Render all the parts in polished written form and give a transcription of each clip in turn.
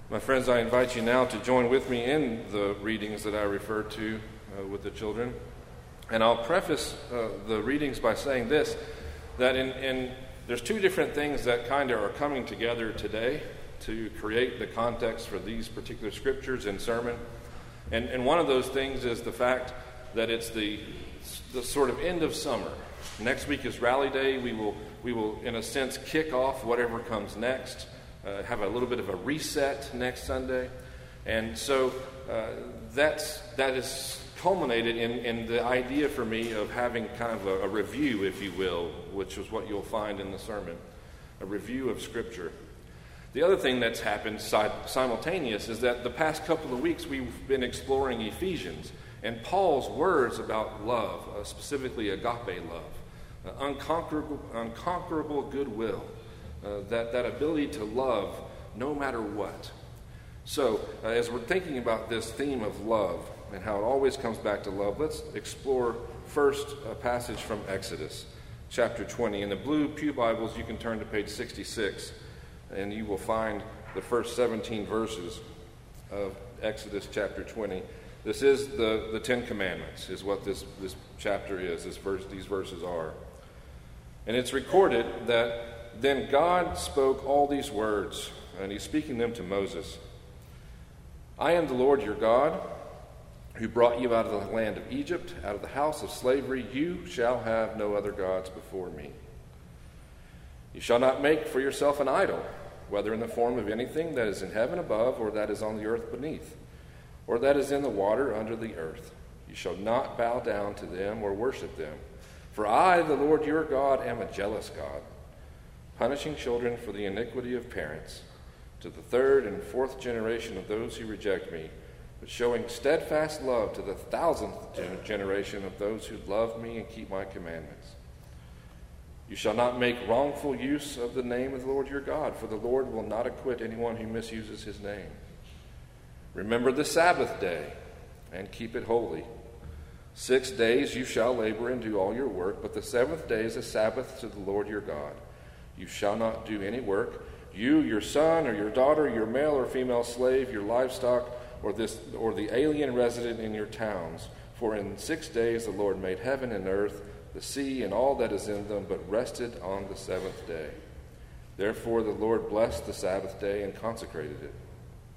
My friends, I invite you now to join with me in the readings that I referred to with the children. And I'll preface the readings by saying this, that there's two different things that kind of are coming together today to create the context for these particular scriptures and sermon. And one of those things is the fact that it's the sort of end of summer. Next week is Rally Day. We will, in a sense, kick off whatever comes next. Have a little bit of a reset next Sunday. And so that is culminated in the idea for me of having kind of a review, if you will, which is what you'll find in the sermon, a review of Scripture. The other thing that's happened simultaneous is that the past couple of weeks we've been exploring Ephesians and Paul's words about love, specifically agape love, unconquerable goodwill. That ability to love no matter what. So, as we're thinking about this theme of love and how it always comes back to love, let's explore first a passage from Exodus, chapter 20. In the blue pew Bibles, you can turn to page 66, and you will find the first 17 verses of Exodus chapter 20. This is the Ten Commandments, is what this chapter is, these verses are. And it's recorded that then God spoke all these words, and he's speaking them to Moses. I am the Lord your God, who brought you out of the land of Egypt, out of the house of slavery. You shall have no other gods before me. You shall not make for yourself an idol, whether in the form of anything that is in heaven above, or that is on the earth beneath, or that is in the water under the earth. You shall not bow down to them or worship them. For I, the Lord your God, am a jealous God, punishing children for the iniquity of parents, to the third and fourth generation of those who reject me, but showing steadfast love to the 1,000th generation of those who love me and keep my commandments. You shall not make wrongful use of the name of the Lord your God, for the Lord will not acquit anyone who misuses his name. Remember the Sabbath day and keep it holy. 6 days you shall labor and do all your work, but the seventh day is a Sabbath to the Lord your God. You shall not do any work, you, your son, or your daughter, your male or female slave, your livestock, or the alien resident in your towns. For in 6 days the Lord made heaven and earth, the sea, and all that is in them, but rested on the seventh day. Therefore the Lord blessed the Sabbath day and consecrated it.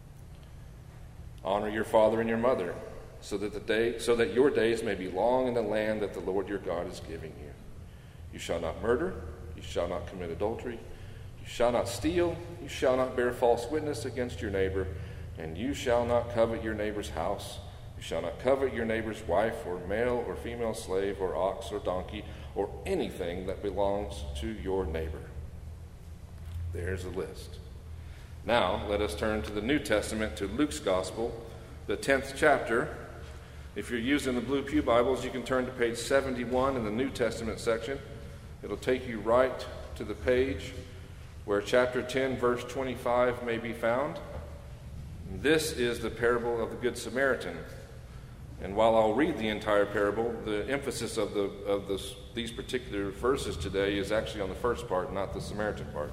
Honor your father and your mother, so that your days may be long in the land that the Lord your God is giving you. You shall not murder. You shall not commit adultery. You shall not steal. You shall not bear false witness against your neighbor. And you shall not covet your neighbor's house. You shall not covet your neighbor's wife or male or female slave or ox or donkey or anything that belongs to your neighbor. There's a list. Now, let us turn to the New Testament, to Luke's Gospel, the 10th chapter. If you're using the blue pew Bibles, you can turn to page 71 in the New Testament section. It'll take you right to the page where chapter 10, verse 25 may be found. This is the parable of the Good Samaritan. And while I'll read the entire parable, the emphasis of these particular verses today is actually on the first part, not the Samaritan part.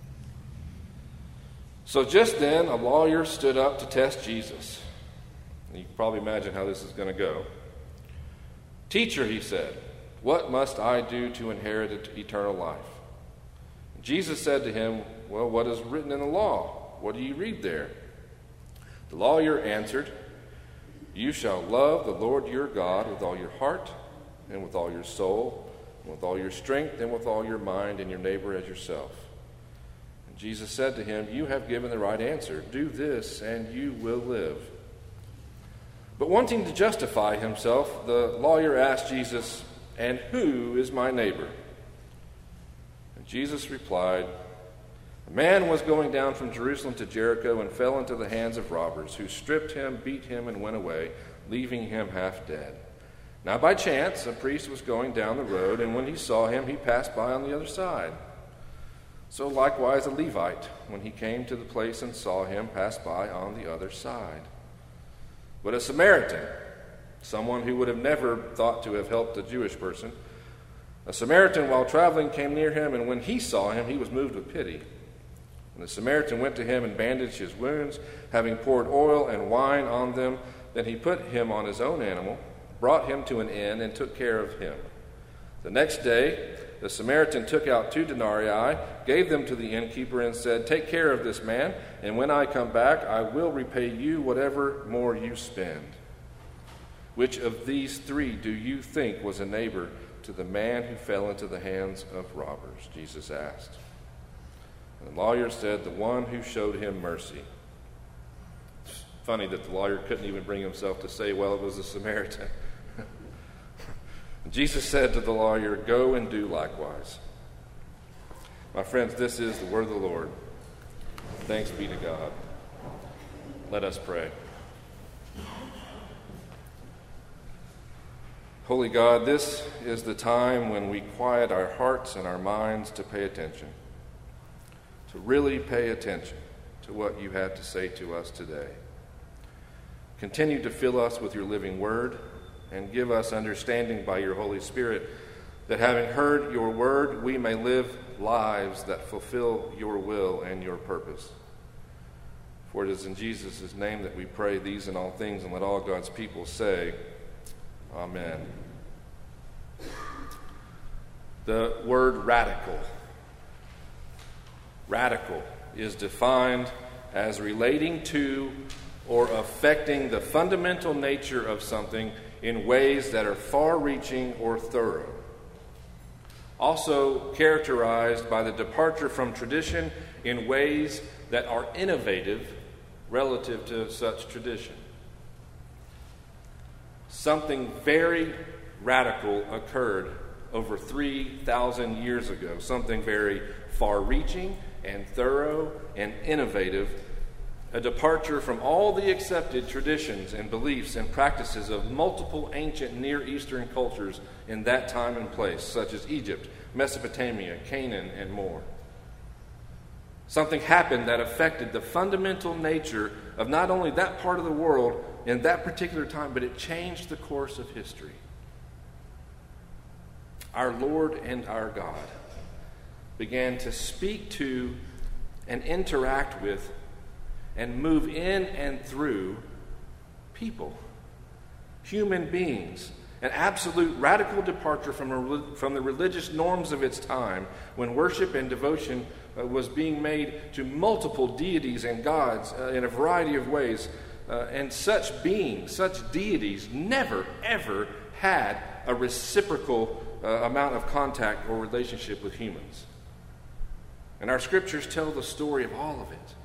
So just then, a lawyer stood up to test Jesus. You can probably imagine how this is going to go. Teacher, he said, what must I do to inherit eternal life? Jesus said to him, well, what is written in the law? What do you read there? The lawyer answered, you shall love the Lord your God with all your heart and with all your soul and with all your strength and with all your mind, and your neighbor as yourself. And Jesus said to him, you have given the right answer. Do this and you will live. But wanting to justify himself, the lawyer asked Jesus, and who is my neighbor? And Jesus replied, a man was going down from Jerusalem to Jericho and fell into the hands of robbers, who stripped him, beat him, and went away, leaving him half dead. Now by chance a priest was going down the road, and when he saw him, he passed by on the other side. So likewise a Levite, when he came to the place and saw him, passed by on the other side. But a Samaritan, someone who would have never thought to have helped a Jewish person, a Samaritan while traveling came near him, and when he saw him, he was moved with pity. And the Samaritan went to him and bandaged his wounds, having poured oil and wine on them. Then he put him on his own animal, brought him to an inn, and took care of him. The next day, the Samaritan took out 2 denarii, gave them to the innkeeper, and said, "Take care of this man, and when I come back, I will repay you whatever more you spend." Which of these 3 do you think was a neighbor to the man who fell into the hands of robbers? Jesus asked. And the lawyer said, "The one who showed him mercy." It's funny that the lawyer couldn't even bring himself to say, well, it was the Samaritan. Jesus said to the lawyer, "Go and do likewise." My friends, this is the word of the Lord. Thanks be to God. Let us pray. Holy God, this is the time when we quiet our hearts and our minds to pay attention, to really pay attention to what you have to say to us today. Continue to fill us with your living word and give us understanding by your Holy Spirit, that having heard your word, we may live lives that fulfill your will and your purpose. For it is in Jesus' name that we pray these and all things, and let all God's people say, Amen. The word radical is defined as relating to or affecting the fundamental nature of something in ways that are far-reaching or thorough. Also characterized by the departure from tradition in ways that are innovative relative to such tradition. Something very radical occurred over 3,000 years ago. Something very far-reaching and thorough and innovative. A departure from all the accepted traditions and beliefs and practices of multiple ancient Near Eastern cultures in that time and place, such as Egypt, Mesopotamia, Canaan, and more. Something happened that affected the fundamental nature of not only that part of the world in that particular time, but it changed the course of history. Our Lord and our God began to speak to and interact with and move in and through people, human beings. An absolute radical departure from the religious norms of its time, when worship and devotion was being made to multiple deities and gods in a variety of ways. And such beings, such deities, never, ever had a reciprocal amount of contact or relationship with humans. And our scriptures tell the story of all of it.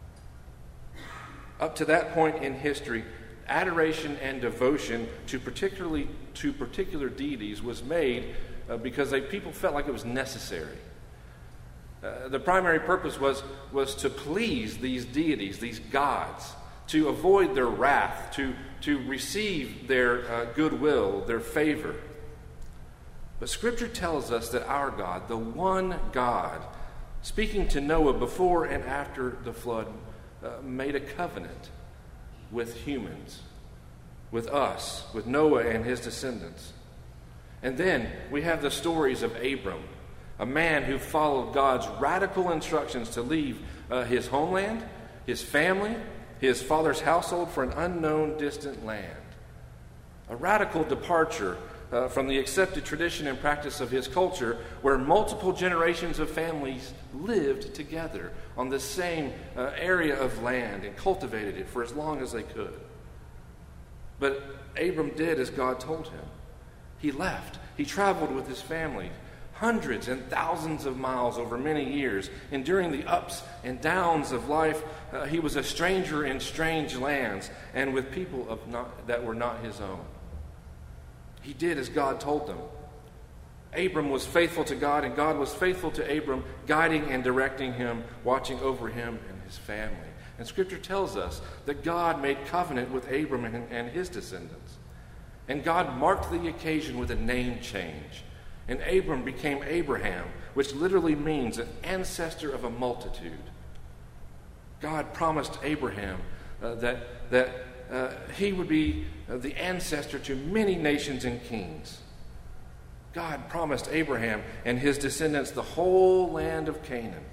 Up to that point in history, adoration and devotion to particular deities was made because people felt like it was necessary. The primary purpose was to please these deities, these gods, to avoid their wrath, to receive their goodwill, their favor. But Scripture tells us that our God, the one God, speaking to Noah before and after the flood, made a covenant with humans, with us, with Noah and his descendants. And then we have the stories of Abram, a man who followed God's radical instructions to leave his homeland, his family, his father's household for an unknown distant land. A radical departure from the accepted tradition and practice of his culture, where multiple generations of families lived together on the same area of land and cultivated it for as long as they could. But Abram did as God told him. He left. He traveled with his family hundreds and thousands of miles over many years, enduring the ups and downs of life. He was a stranger in strange lands and with people that were not his own. He did as God told them. Abram was faithful to God, and God was faithful to Abram, guiding and directing him, watching over him and his family. And Scripture tells us that God made covenant with Abram and his descendants. And God marked the occasion with a name change. And Abram became Abraham, which literally means an ancestor of a multitude. God promised Abraham that he would be the ancestor to many nations and kings. God promised Abraham and his descendants the whole land of Canaan.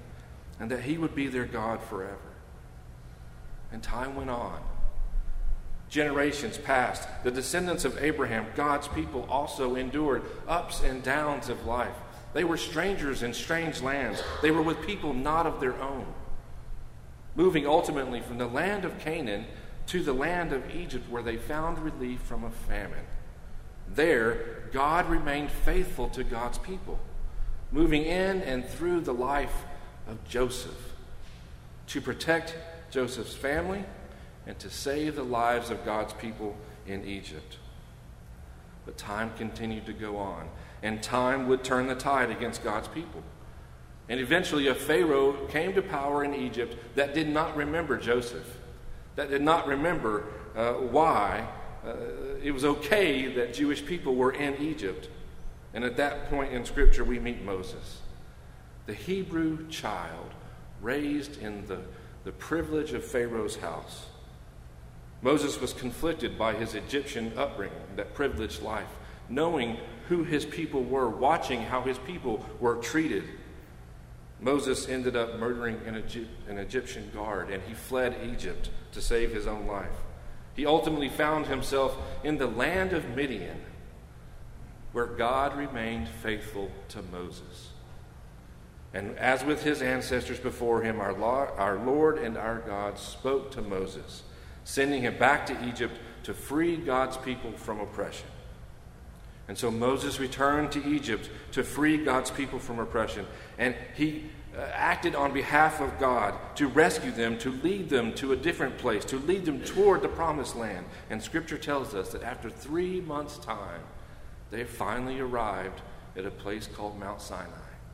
and that he would be their God forever. And time went on. Generations passed. The descendants of Abraham, God's people, also endured ups and downs of life. They were strangers in strange lands. They were with people not of their own, moving ultimately from the land of Canaan to the land of Egypt, where they found relief from a famine. There, God remained faithful to God's people, moving in and through the life of Joseph to protect Joseph's family and to save the lives of God's people in Egypt. But time continued to go on, and time would turn the tide against God's people. And eventually a Pharaoh came to power in Egypt that did not remember Joseph, that did not remember why it was okay that Jewish people were in Egypt. And at that point in Scripture, we meet Moses, the Hebrew child raised in the privilege of Pharaoh's house. Moses was conflicted by his Egyptian upbringing, that privileged life, knowing who his people were, watching how his people were treated. Moses ended up murdering an Egyptian guard, and he fled Egypt to save his own life. He ultimately found himself in the land of Midian, where God remained faithful to Moses. And as with his ancestors before him, our Lord and our God spoke to Moses, sending him back to Egypt to free God's people from oppression. And so Moses returned to Egypt to free God's people from oppression. And he acted on behalf of God to rescue them, to lead them to a different place, to lead them toward the promised land. And Scripture tells us that after 3 months' time, they finally arrived at a place called Mount Sinai.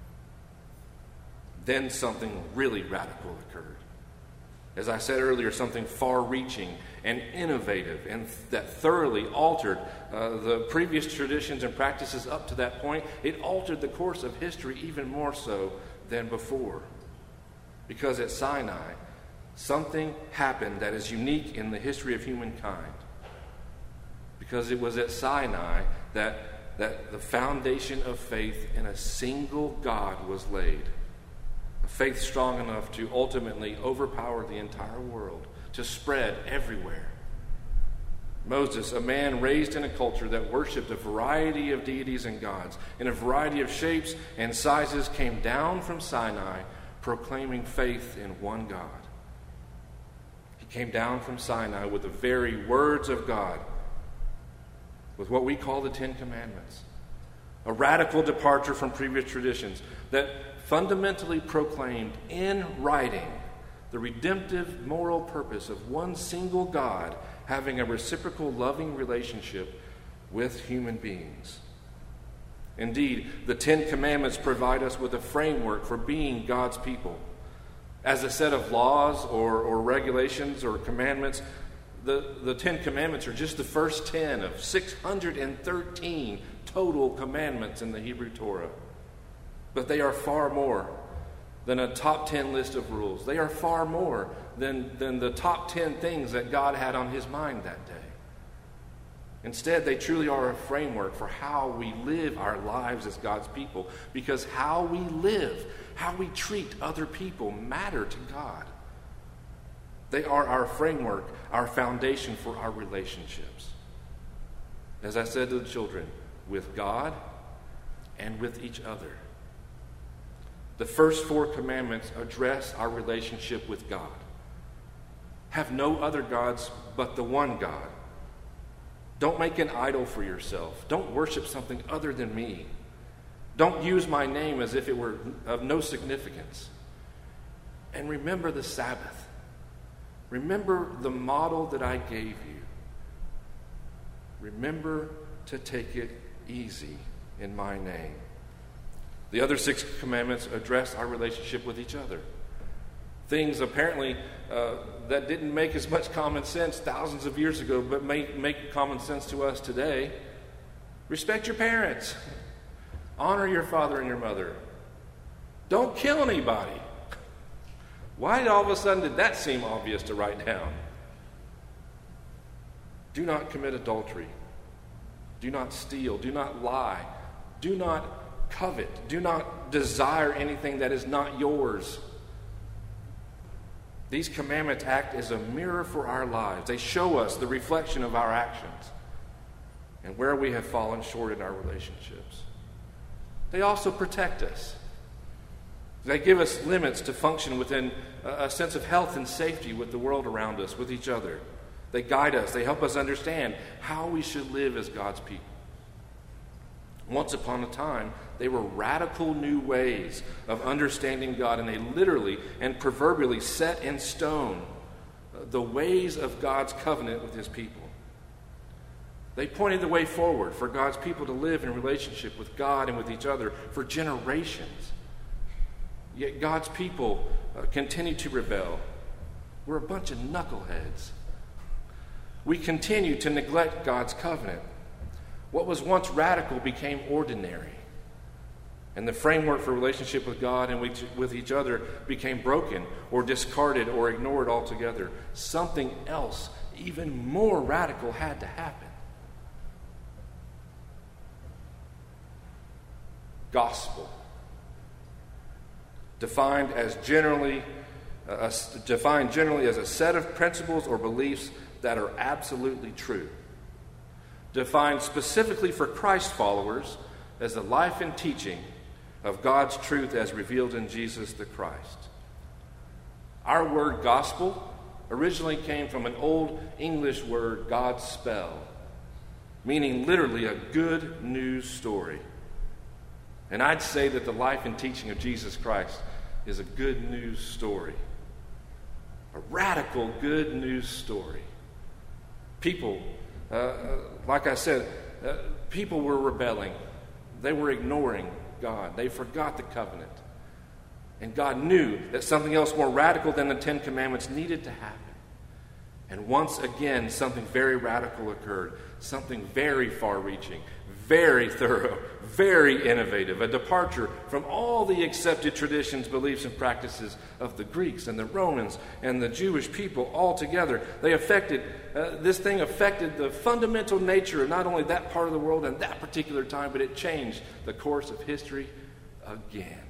Then something really radical occurred. As I said earlier, something far-reaching and innovative, and that thoroughly altered the previous traditions and practices up to that point. It altered the course of history even more so than before. Because at Sinai, something happened that is unique in the history of humankind. Because it was at Sinai that the foundation of faith in a single God was laid. A faith strong enough to ultimately overpower the entire world, to spread everywhere. Moses, a man raised in a culture that worshipped a variety of deities and gods in a variety of shapes and sizes, came down from Sinai proclaiming faith in one God. He came down from Sinai with the very words of God, with what we call the Ten Commandments, a radical departure from previous traditions that fundamentally proclaimed in writing the redemptive moral purpose of one single God having a reciprocal loving relationship with human beings. Indeed, the Ten Commandments provide us with a framework for being God's people. As a set of laws or regulations or commandments, the Ten Commandments are just the first 10 of 613 total commandments in the Hebrew Torah. But they are far more than a top 10 list of rules. They are far more than the top 10 things that God had on his mind that day. Instead, they truly are a framework for how we live our lives as God's people, because how we live, how we treat other people matter to God. They are our framework, our foundation for our relationships. As I said to the children, with God and with each other. The first 4 commandments address our relationship with God. Have no other gods but the one God. Don't make an idol for yourself. Don't worship something other than me. Don't use my name as if it were of no significance. And remember the Sabbath. Remember the model that I gave you. Remember to take it easy in my name. The other 6 commandments address our relationship with each other. Things apparently that didn't make as much common sense thousands of years ago, but make common sense to us today. Respect your parents. Honor your father and your mother. Don't kill anybody. Why all of a sudden did that seem obvious to write down? Do not commit adultery. Do not steal. Do not lie. Do not covet. Do not desire anything that is not yours. These commandments act as a mirror for our lives. They show us the reflection of our actions and where we have fallen short in our relationships. They also protect us. They give us limits to function within a sense of health and safety with the world around us, with each other. They guide us. They help us understand how we should live as God's people. Once upon a time, they were radical new ways of understanding God, and they literally and proverbially set in stone the ways of God's covenant with his people. They pointed the way forward for God's people to live in relationship with God and with each other for generations. Yet God's people continue to rebel. We're a bunch of knuckleheads. We continue to neglect God's covenant. What was once radical became ordinary. And the framework for relationship with God and with each other became broken or discarded or ignored altogether. Something else, even more radical, had to happen. Gospel. Defined generally as a set of principles or beliefs that are absolutely true. Defined specifically for Christ followers as the life and teaching of God's truth as revealed in Jesus the Christ. Our word gospel originally came from an old English word, Godspell, meaning literally a good news story. And I'd say that the life and teaching of Jesus Christ is a good news story. A radical good news story. People, like I said, people were rebelling. They were ignoring God. They forgot the covenant. And God knew that something else more radical than the Ten Commandments needed to happen. And once again, something very radical occurred. Something very far-reaching, very thorough, very innovative. A departure from all the accepted traditions, beliefs, and practices of the Greeks and the Romans and the Jewish people altogether. This thing affected the fundamental nature of not only that part of the world and that particular time, but it changed the course of history again.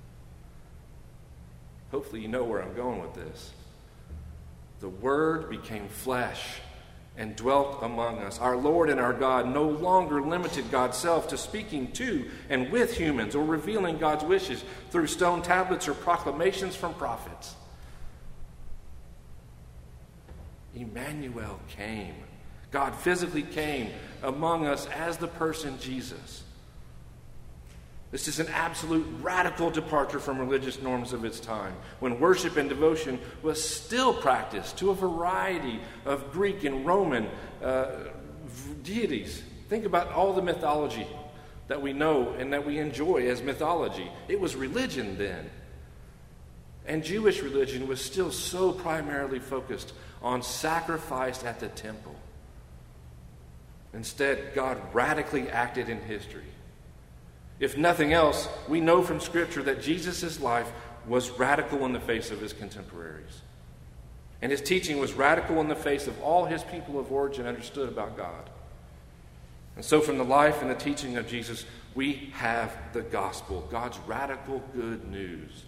Hopefully you know where I'm going with this. The Word became flesh and dwelt among us. Our Lord and our God no longer limited God's self to speaking to and with humans or revealing God's wishes through stone tablets or proclamations from prophets. Emmanuel came. God physically came among us as the person Jesus. This is an absolute radical departure from religious norms of its time, when worship and devotion was still practiced to a variety of Greek and Roman deities. Think about all the mythology that we know and that we enjoy as mythology. It was religion then. And Jewish religion was still so primarily focused on sacrifice at the temple. Instead, God radically acted in history. If nothing else, we know from Scripture that Jesus' life was radical in the face of his contemporaries. And his teaching was radical in the face of all his people of origin understood about God. And so from the life and the teaching of Jesus, we have the gospel, God's radical good news.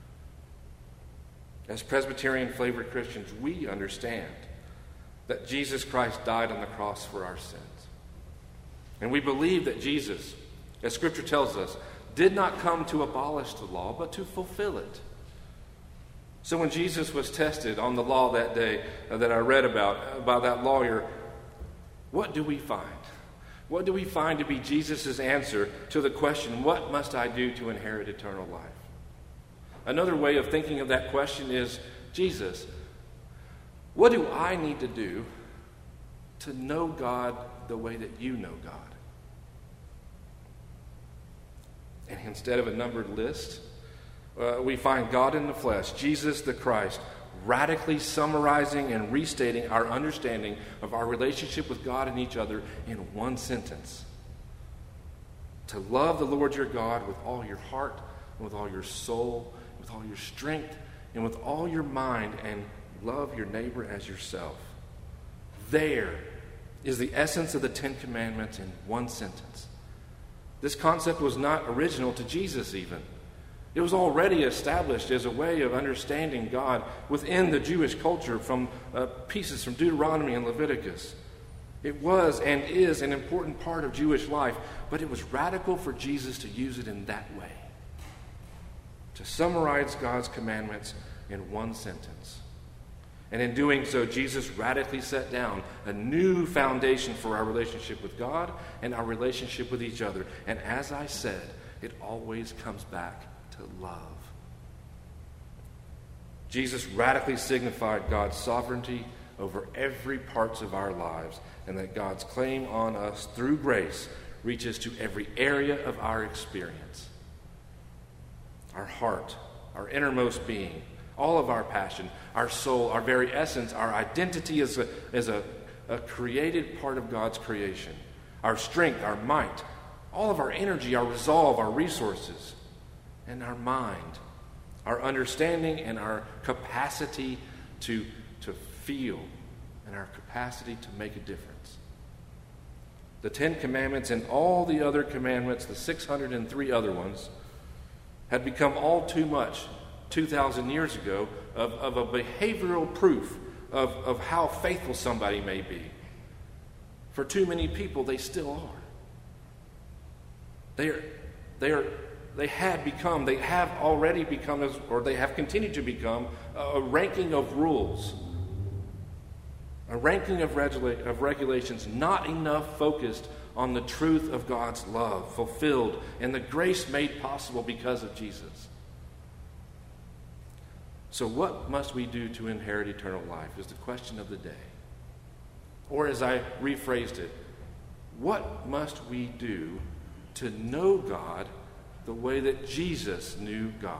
As Presbyterian-flavored Christians, we understand that Jesus Christ died on the cross for our sins. And we believe that Jesus, as Scripture tells us, did not come to abolish the law, but to fulfill it. So when Jesus was tested on the law that day that I read about that lawyer, what do we find? What do we find to be Jesus' answer to the question, what must I do to inherit eternal life? Another way of thinking of that question is, Jesus, what do I need to do to know God the way that you know God? And instead of a numbered list, we find God in the flesh, Jesus the Christ, radically summarizing and restating our understanding of our relationship with God and each other in one sentence. To love the Lord your God with all your heart, with all your soul, with all your strength, and with all your mind, and love your neighbor as yourself. There is the essence of the Ten Commandments in one sentence. This concept was not original to Jesus even. It was already established as a way of understanding God within the Jewish culture from pieces from Deuteronomy and Leviticus. It was and is an important part of Jewish life, but it was radical for Jesus to use it in that way. To summarize God's commandments in one sentence. And in doing so, Jesus radically set down a new foundation for our relationship with God and our relationship with each other. And as I said, it always comes back to love. Jesus radically signified God's sovereignty over every part of our lives, and that God's claim on us through grace reaches to every area of our experience. Our heart, our innermost being, all of our passion, our soul, our very essence, our identity as a created part of God's creation, our strength, our might, all of our energy, our resolve, our resources, and our mind, our understanding and our capacity to feel, and our capacity to make a difference. The 10 Commandments and all the other commandments, the 603 other ones, had become all too much 2,000 years ago of a behavioral proof of how faithful somebody may be. For too many people, they still are. They have already become, or they have continued to become, a ranking of rules, a ranking of regulations, not enough focused on the truth of God's love fulfilled and the grace made possible because of Jesus. So what must we do to inherit eternal life is the question of the day. Or as I rephrased it, what must we do to know God the way that Jesus knew God?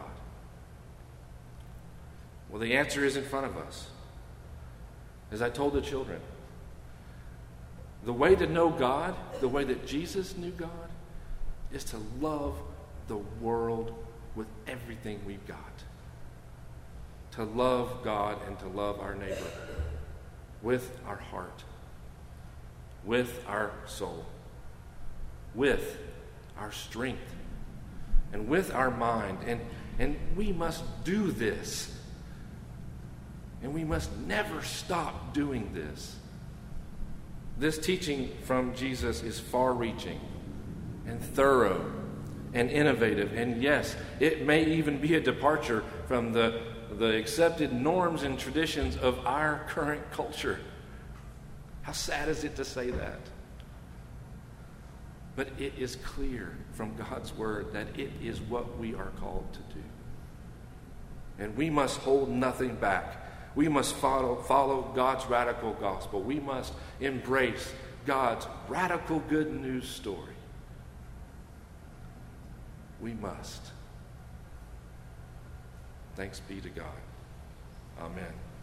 Well, the answer is in front of us. As I told the children, the way to know God, the way that Jesus knew God, is to love the world with everything we've got. To love God and to love our neighbor with our heart, with our soul, with our strength, and with our mind. And we must do this. And we must never stop doing this. This teaching from Jesus is far-reaching and thorough and innovative. And yes, it may even be a departure from the accepted norms and traditions of our current culture. How sad is it to say that? But it is clear from God's word that it is what we are called to do. And we must hold nothing back. We must follow God's radical gospel. We must embrace God's radical good news story. We must. Thanks be to God. Amen.